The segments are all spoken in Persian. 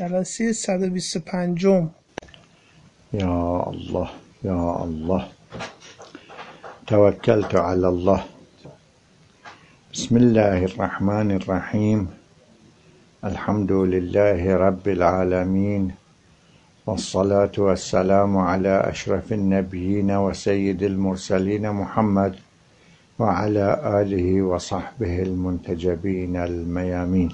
جلسه 125. یا الله یا الله توکلت علی الله. بسم الله الرحمن الرحیم. الحمد لله رب العالمین والصلاة والسلام على اشرف النبیین و سید المرسلین محمد و علی آله و صحبه المنتجبین المیامین.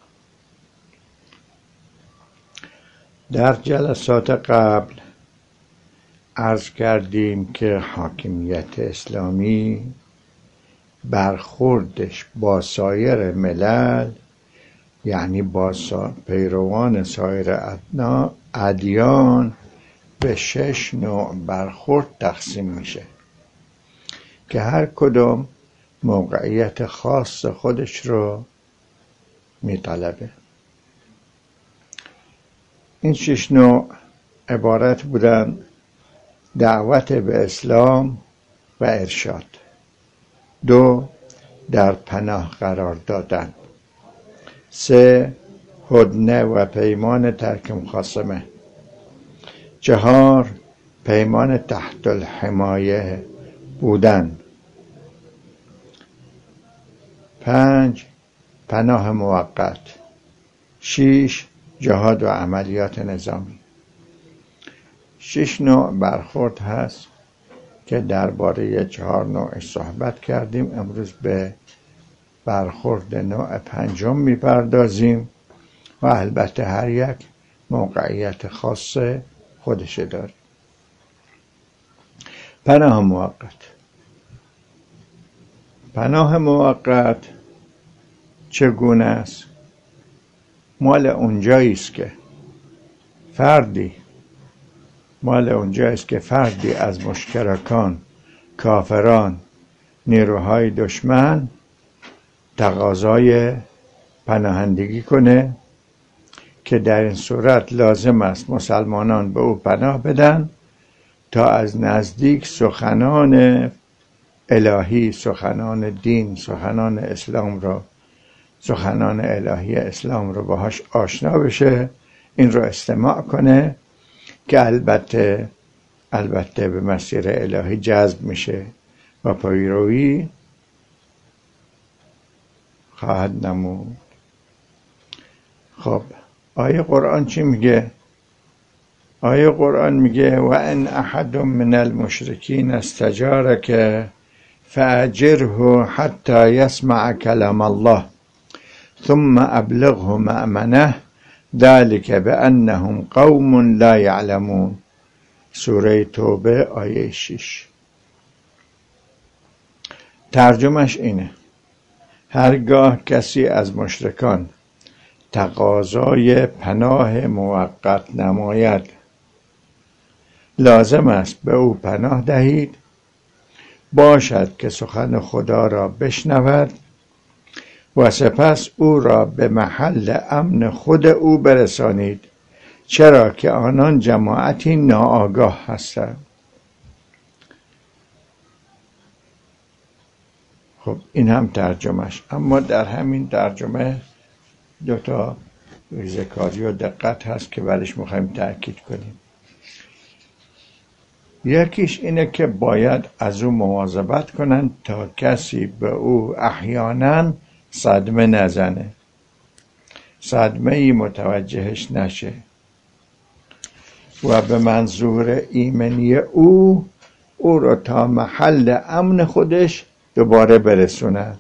در جلسات قبل عرض کردیم که حاکمیت اسلامی برخوردش با سایر ملل، یعنی با پیروان سایر ادیان، به 6 نوع برخورد تقسیم میشه که هر کدوم موقعیت خاص خودش رو میطلبه. این 6 نوع عبارت بودن: دعوت به اسلام و ارشاد، 2 در پناه قرار دادن، 3 هدنه و پیمان ترک مخاصمه، 4 پیمان تحت الحمایه بودن، 5 پناه موقت، 6 جهاد و عملیات نظامی. 6 نوع برخورد هست که درباره 4 نوعش صحبت کردیم. امروز به برخورد نوع 5 میپردازیم و البته هر یک موقعیت خاص خودش داره. پناه موقت. پناه موقت چگونه است؟ مال اونجایی است که فردی از مشترکان، کافران، نیروهای دشمن تقاضای پناهندگی کنه که در این صورت لازم است مسلمانان به او پناه بدن تا از نزدیک سخنان الهی، سخنان دین، سخنان الهی اسلام رو باهاش آشنا بشه، این رو استماع کنه که البته به مسیر الهی جذب میشه و پیروی خواهد نمود. خب آیه قرآن چی میگه؟ آیه قرآن میگه: و ان احد من المشرکین استجارک فاجره حتی یسمع کلام الله ثم ابلغه مأمنه ذلك بأنهم قوم لا يعلمون. سوره توبه آیه 6. ترجمهش اینه: هرگاه کسی از مشرکان تقاضای پناه موقت نماید، لازم است به او پناه دهید، باشد که سخن خدا را بشنود و سپس او را به محل امن خود او برسانید، چرا که آنان جماعتی ناآگاه هستند. خب این هم ترجمهش. اما در همین ترجمه 2 ریزکاری و دقت هست که برش میخوایم تأکید کنیم. یکیش اینه که باید از او مواظبت کنن تا کسی به او احیانا صدمه نزنه، صدمه ای متوجهش نشه و به منظور ایمنی او رو تا محل امن خودش دوباره برسونه.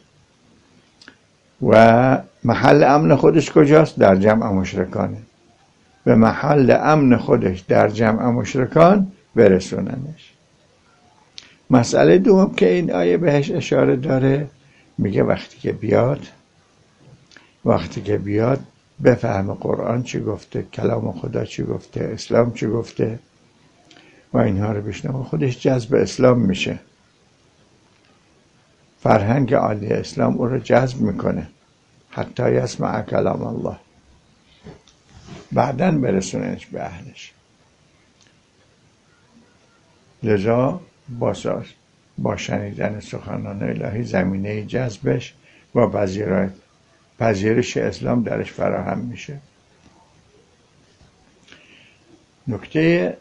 و محل امن خودش کجاست؟ در جمع مشرکانه. به محل امن خودش در جمع مشرکان برسوننش. مسئله دوم که این آیه بهش اشاره داره، میگه وقتی که بیاد بفهم قرآن چی گفته، کلام خدا چی گفته، اسلام چی گفته و اینها رو بشنوه، خودش جذب اسلام میشه. فرهنگ عالی اسلام او رو جذب میکنه حتی یسمع کلام الله، بعدن برسوننش به اهلش. لذا با شنیدن سخنان الهی زمینه جذبش و پذیرش اسلام درش فراهم میشه. نکته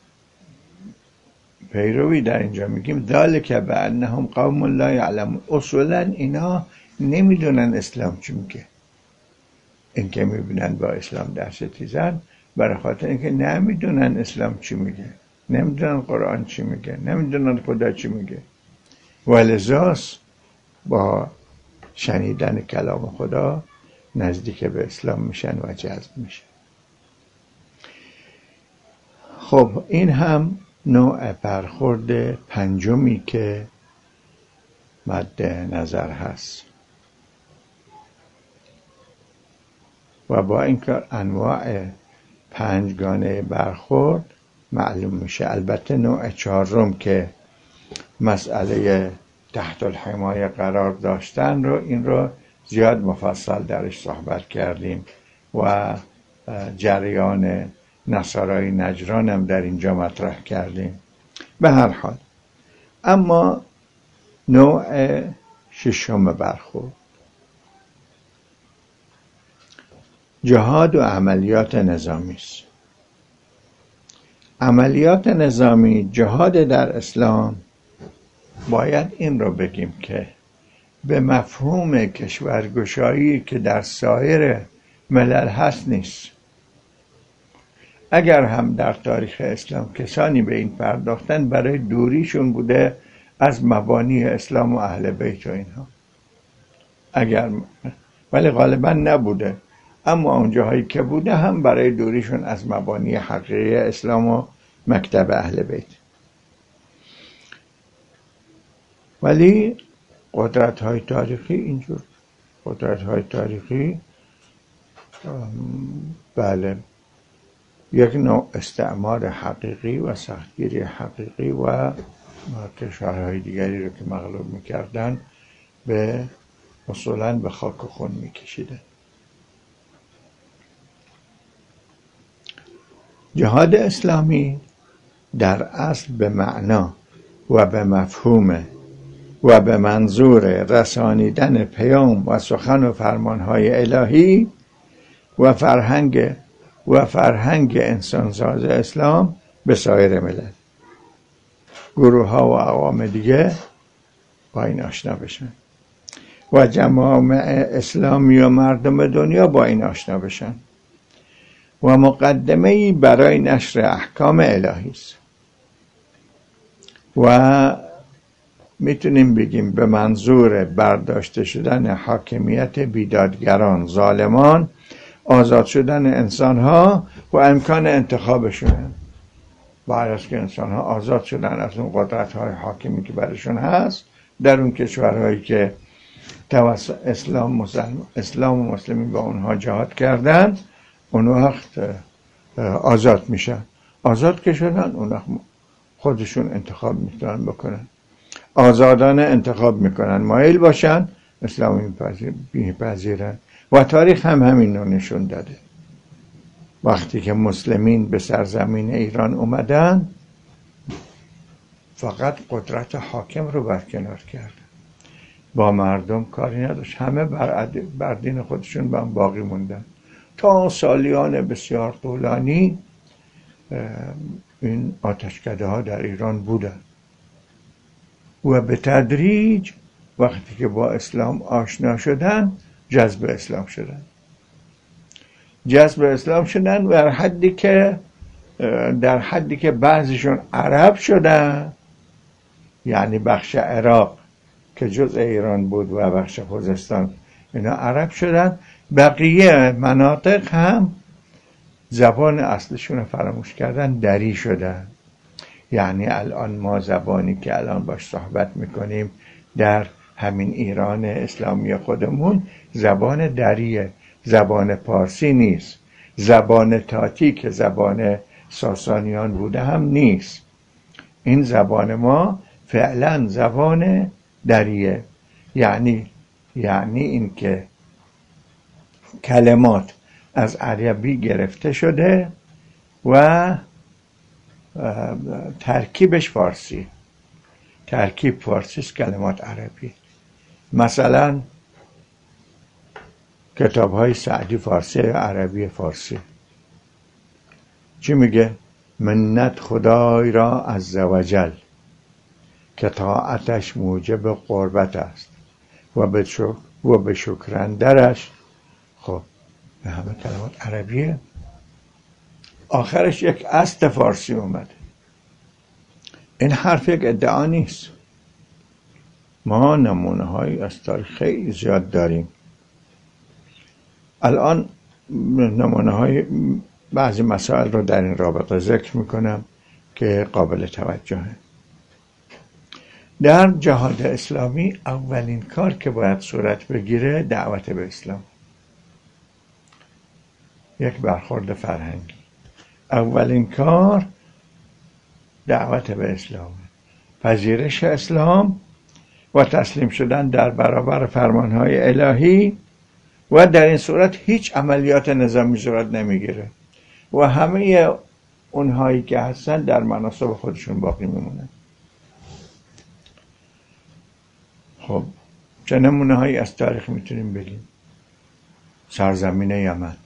پیروی در اینجا میگیم ذالک بانهم قوم لا یعلمون. اصولا اینا نمیدونن اسلام چی میگه. این که میبینن با اسلام در ستیزن برای خاطر اینکه نمیدونن اسلام چی میگه، نمیدونن قرآن چی میگه، نمیدونن خدا چی میگه. ولذاست با شنیدن کلام خدا نزدیک به اسلام میشن و جذب میشن. خب این هم نوع برخورد پنجمی که مد نظر هست و با این کار انواع پنجگانه برخورد معلوم میشه. البته نوع چهارم که مسئله تحت الحمایه قرار داشتن رو این رو زیاد مفصل درش صحبت کردیم و جریان نصارای نجران هم در اینجا مطرح کردیم. به هر حال اما نوع ششم برخورد جهاد و عملیات نظامی است. عملیات نظامی، جهاد در اسلام، باید این رو بگیم که به مفهوم کشورگشایی که در سایر ملل هست نیست. اگر هم در تاریخ اسلام کسانی به این پرداختن برای دوریشون بوده از مبانی اسلام و اهل بیت و اینها، ولی غالبا نبوده. اما اون جاهایی که بوده هم برای دوریشون از مبانی حقیقی اسلام و مکتب اهل بیت. ولی قدرت های تاریخی اینجور قدرت های تاریخی بله یک نوع استعمار حقیقی و سختگیری حقیقی و کشورهای دیگری رو که مغلوب میکردن به اصولاً به خاک و خون میکشیدن. جهاد اسلامی در اصل به معنا و به مفهوم و به منظور رسانیدن پیام و سخن و فرمانهای الهی و فرهنگ انسانساز اسلام به سایر ملل، گروه ها و اقوام دیگه با این آشنا بشن و جوامع اسلامی و مردم دنیا با این آشنا بشن و مقدمه‌ای برای نشر احکام الهی است. و میتونیم بگیم به منظور برداشته شدن حاکمیت بیدادگران، ظالمان، آزاد شدن انسانها و امکان انتخابشون. بعد از که انسانها آزاد شدن از اون قدرت‌های حاکمی که برشون هست در اون کشورهایی که توسط اسلام و مسلمین با اونها جهاد کردن، اون وقت آزاد میشن. آزاد که شدن اون وقت خودشون انتخاب میتونن بکنن، آزادانه انتخاب میکنن، مایل باشن اسلامی میپذیرن. و تاریخ هم همین رو نشون داده. وقتی که مسلمین به سرزمین ایران اومدن فقط قدرت حاکم رو برکنار کردن، با مردم کاری نداشت، همه بر دین خودشون باقی موندن. تا سالیان بسیار طولانی این آتشکده ها در ایران بودن و به تدریج وقتی که با اسلام آشنا شدن جذب اسلام شدن و در حدی که بعضیشون عرب شدن، یعنی بخش عراق که جزء ایران بود و بخش خوزستان اینا عرب شدن، بقیه مناطق هم زبان اصلشون رو فراموش کردن، دری شدن. یعنی الان ما زبانی که الان باش صحبت میکنیم در همین ایران اسلامی خودمون زبان دریه، زبان پارسی نیست. زبان تاتی که زبان ساسانیان بوده هم نیست. این زبان ما فعلا زبان دریه. یعنی این که کلمات از عربی گرفته شده و ترکیبش فارسی، ترکیب فارسی است، کلمات عربی. مثلا کتاب های سعدی فارسی، عربی فارسی. چی میگه؟ منت خدای را عزوجل که طاعتش موجب قربت است و به شکرندرش. خب به همه کلمات عربیه، آخرش یک است فارسی اومده. این حرف یک ادعا نیست. ما نمونه هایی از تاریخ خیلی زیاد داریم. الان نمونه های بعضی مسائل رو در این رابطه ذکر میکنم که قابل توجهه. در جهاد اسلامی اولین کار که باید صورت بگیره دعوت به اسلام، یک برخورد فرهنگی. اولین کار دعوت به اسلام، پذیرش اسلام و تسلیم شدن در برابر فرمانهای الهی، و در این صورت هیچ عملیات نظامی صورت نمیگیره و همه اونهایی که هستن در مناصب خودشون باقی میمونن. خب چه نمونه هایی از تاریخ میتونیم بگیم؟ سرزمین یمن.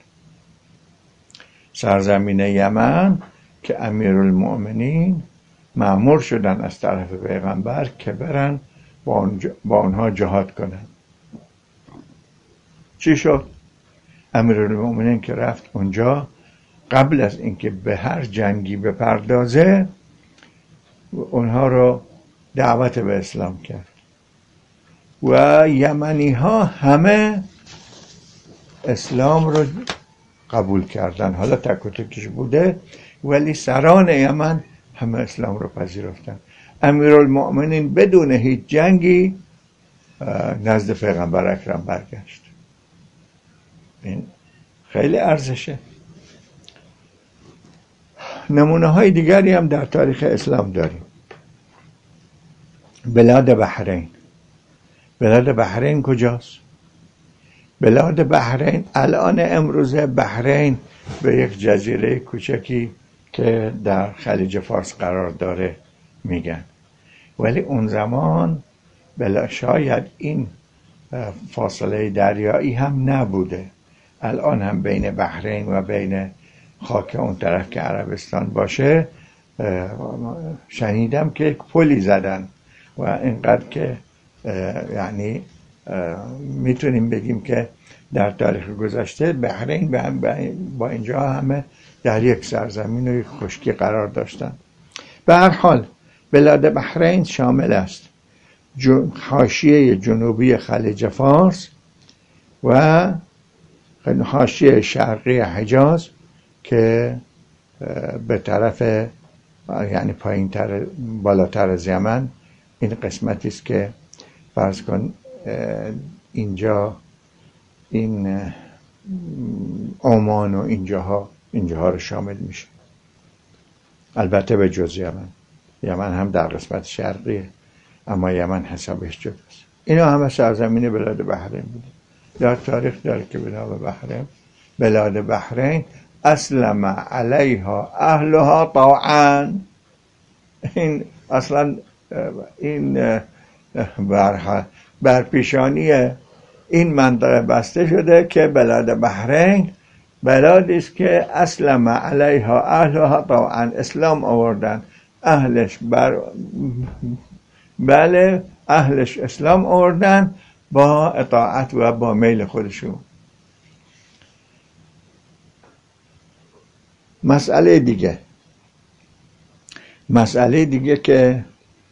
سرزمین یمن که امیرالمؤمنین مأمور شدن از طرف پیغمبر که برن با اونها جهاد کنن. چی شد؟ امیرالمؤمنین که رفت اونجا، قبل از اینکه به هر جنگی بپردازه اونها رو دعوت به اسلام کرد و یمنی ها همه اسلام رو قبول کردن. حالا تک و تکش بوده ولی سران یمن همه اسلام رو پذیرفتن. امیرالمؤمنین بدون هیچ جنگی نزد پیغمبر اکرم برگشت. این خیلی ارزشه. نمونه های دیگری هم در تاریخ اسلام داریم. بلاد بحرین. بلاد بحرین کجاست؟ بلاد بحرین الان امروزه بحرین به یک جزیره کوچکی که در خلیج فارس قرار داره میگن، ولی اون زمان شاید این فاصله دریایی هم نبوده. الان هم بین بحرین و بین خاک اون طرف که عربستان باشه شنیدم که پلی زدن و اینقدر که یعنی میتونیم بگیم که در تاریخ گذشته بحرین با اینجا همه در یک سرزمین و یک خشکی قرار داشتن. به هر حال بلاد بحرین شامل است حاشیه جنوبی خلیج فارس و حاشیه شرقی حجاز که به طرف یعنی پایین‌تر بالاتر از یمن. این قسمتی است که فرض کن اینجا این عمان و اینجاها رو شامل میشه، البته به جز یمن. یمن هم در قسمت شرقیه اما یمن حسابش جداست. اینا همه سرزمین بلاد بحرین بوده. در تاریخ داره که بلاد بحرین اسلم علیها اهلها طوعا. این اصلا این بر پیشانی این منطقه بسته شده که بلاد بحرین بلادی است که اسلم علیها اهلها طوعا، اسلام آوردن اهلش بله اهلش اسلام آوردن با اطاعت و با میل خودشون. مسئله دیگه که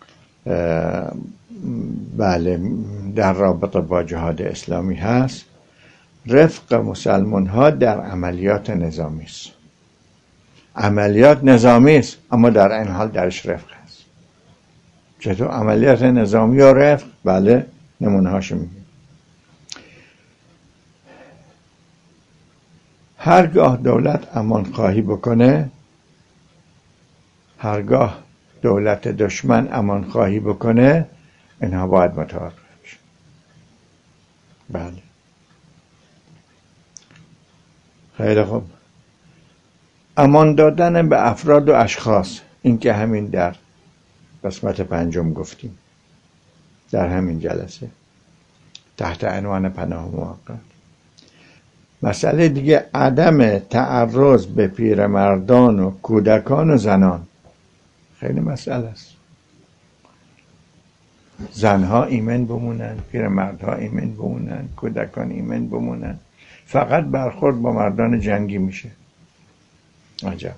بله در رابطه با جهاد اسلامی هست، رفق مسلمان ها در عملیات نظامی است. عملیات نظامی است اما در این حال درش رفق هست. چطور عملیات نظامی و رفق؟ بله نمونه هاشو میگیم. هرگاه دولت امان خواهی بکنه، هرگاه دولت دشمن امان خواهی بکنه، اینها باید متوقف بشه. بله خیلی خوب. امان دادن به افراد و اشخاص، این که همین در قسمت 5 گفتیم در همین جلسه تحت عنوان پناه موقت. مسئله دیگه عدم تعرض به پیرمردان و کودکان و زنان. خیلی مسئله است. زنها ایمن بمونن، پیرمردها ایمن بمونن، کودکان ایمن بمونن. فقط برخورد با مردان جنگی میشه. عجب.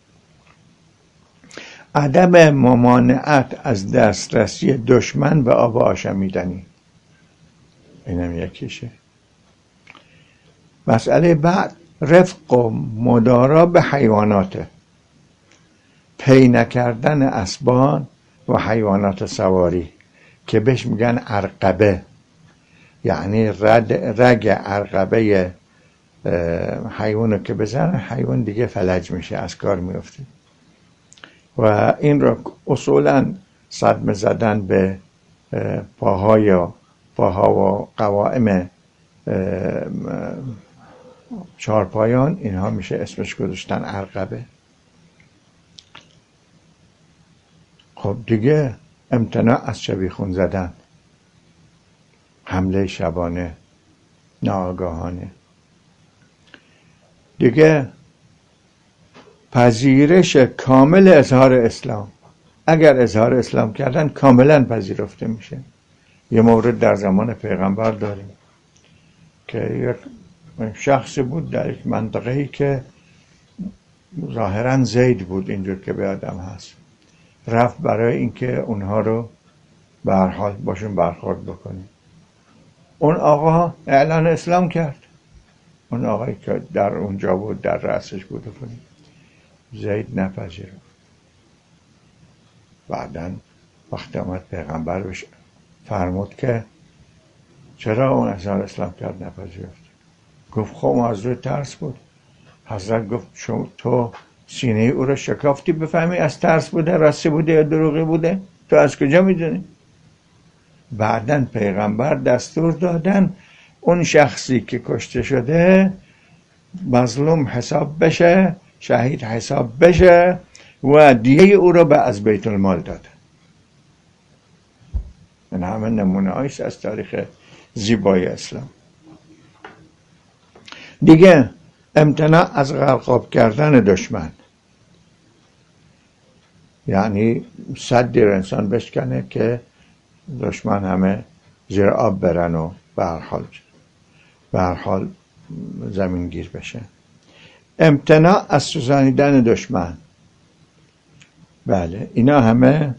عدم ممانعت از دسترسی دشمن به آب آشامیدنی، اینم یکیشه. مسئله بعد رفق و مدارا به حیواناته، پی نکردن اسبان و حیوانات سواری که بهش میگن عرقبه، یعنی رگ عرقبه حیوانو که بزنن حیوان دیگه فلج میشه، از کار میفته. و این را اصولا صدمه زدن به پاها و قوائم چارپایان، اینها میشه اسمش گذاشتن عرقبه. خب دیگه امتناع از شبیخون زدن، حمله شبانه ناآگاهانه. دیگه پذیرش کامل اظهار اسلام. اگر اظهار اسلام کردن کاملا پذیرفته میشه. یه مورد در زمان پیغمبر داریم که یک شخصی بود در یک منطقه‌ای که ظاهرا زید بود، اینجور که به آدم هست، رفت برای اینکه اونها رو به هر حال باشون برخورد بکنه. اون آقا اعلان اسلام کرد، اون آقایی که در اونجا بود، در رأسش بود. زید نپذیرفت. بعدن وقتی آمد پیغمبر بهش فرمود که چرا اون اظهار اسلام کرد نپذیرفت؟ گفت خب از روی ترس بود. حضرت گفت تو سینه او رو شکافتی بفهمی از ترس بوده، راستی بوده یا دروغی بوده؟ تو از کجا میدونی؟ بعدن پیغمبر دستور دادن اون شخصی که کشته شده مظلوم حساب بشه، شهید حساب بشه و دیه او رو از بیت المال داده. این همه نمونه هایست از تاریخ زیبای اسلام. دیگه امتناع از غرقاب کردن دشمن، یعنی صدی رو انسان بشکنه که دشمن همه زیر آب برن و به هر حال زمین گیر بشه. امتناع از سوزانیدن دشمن، بله اینا همه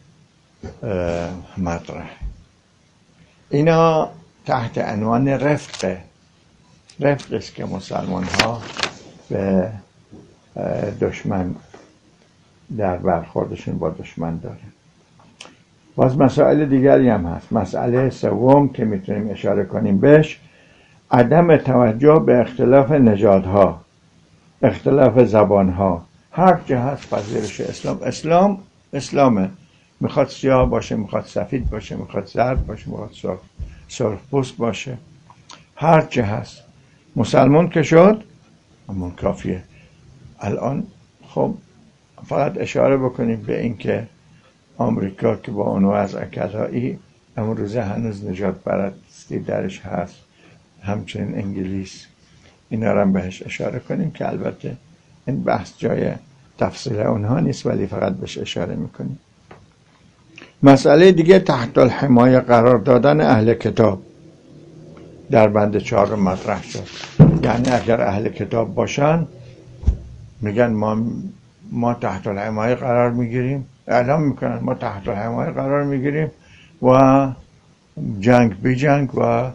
مطرح. اینا تحت عنوان رفق است که مسلمان ها به دشمن در برخوردشون با دشمن داره. باز مسائل دیگری هم هست. مسئله سوم که میتونیم اشاره کنیم بهش، عدم توجه به اختلاف نژادها، اختلاف زبانها. هر چه هست پذیرش اسلام اسلامه. میخواد سیاه باشه، میخواد سفید باشه، میخواد زرد باشه، میخواد سرخ پوست باشه، هر چه هست مسلمان که شد همون کافیه. الان خب فقط اشاره بکنیم به این که آمریکا که با اون وضع کذایی امروزه هنوز نجات پرستی درش هست، همچنین انگلیس، اینا رو هم بهش اشاره کنیم که البته این بحث جای تفصیل اونها نیست، ولی فقط بهش اشاره میکنیم. مسئله دیگه تحت الحمایه قرار دادن اهل کتاب در بند 4 مطرح شد. یعنی اگر اهل کتاب باشن میگن ما تحت الحمایه قرار میگیریم، اعلام میکنن ما تحت الحمایه قرار میگیریم و جنگ بی جنگ و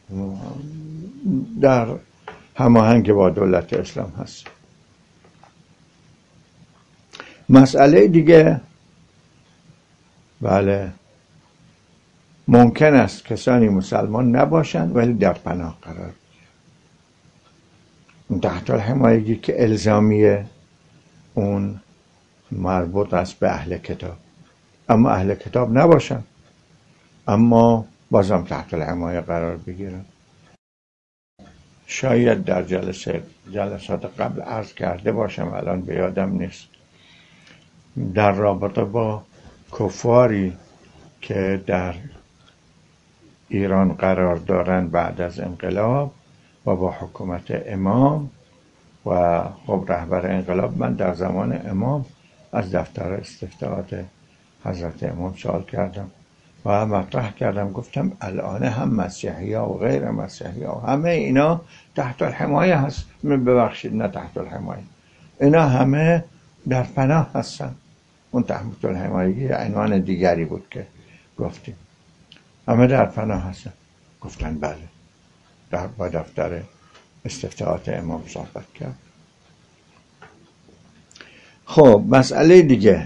در هماهنگ با دولت اسلام هست. مسئله دیگه، بله ممکن است کسانی مسلمان نباشند ولی در پناه قرار بگیرند. تحت الحمایگی که الزامیه اون مربوط است به اهل کتاب، اما اهل کتاب نباشن اما بازم تحت الحمایه قرار بگیرن. شاید در جلسات قبل عرض کرده باشم، الان به یادم نیست، در رابطه با کفاری که در ایران قرار دارن بعد از انقلاب و با حکومت امام و خب رهبر انقلاب، من در زمان امام از دفتر استفتاءات حضرت امام سوال کردم و مطرح کردم، گفتم الان هم مسیحی ها و غیر مسیحی ها همه اینا تحت الحمایه هست، ببخشید نه تحت الحمایه، اینا همه در پناه هستن. اون تحت الحمایه عنوان دیگری بود که گفتیم، همه در پناه هستن. گفتن بله، با دفتر استفتاءات امام صحبت کرد. خب مسئله دیگه،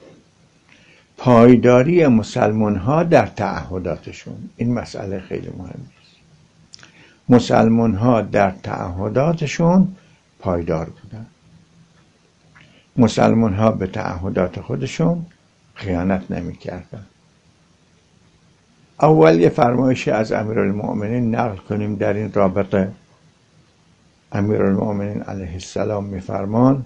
پایداری مسلمان ها در تعهداتشون. این مسئله خیلی مهمه است. مسلمان ها در تعهداتشون پایدار بودن. مسلمان ها به تعهدات خودشون خیانت نمی کردن. اول یه فرمایشی از امیرالمؤمنین نقل کنیم در این رابطه. امیرالمؤمنین علیه السلام میفرمان،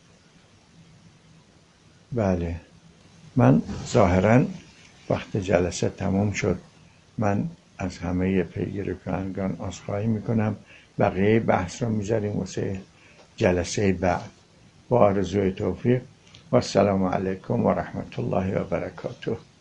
بله من ظاهرا وقت جلسه تمام شد، من از همه پیگیر کنندگان عذرخواهی میکنم، بقیه بحث رو میذاریم واسه جلسه بعد. با آرزوی توفیق و السلام علیکم و رحمت الله و برکاته.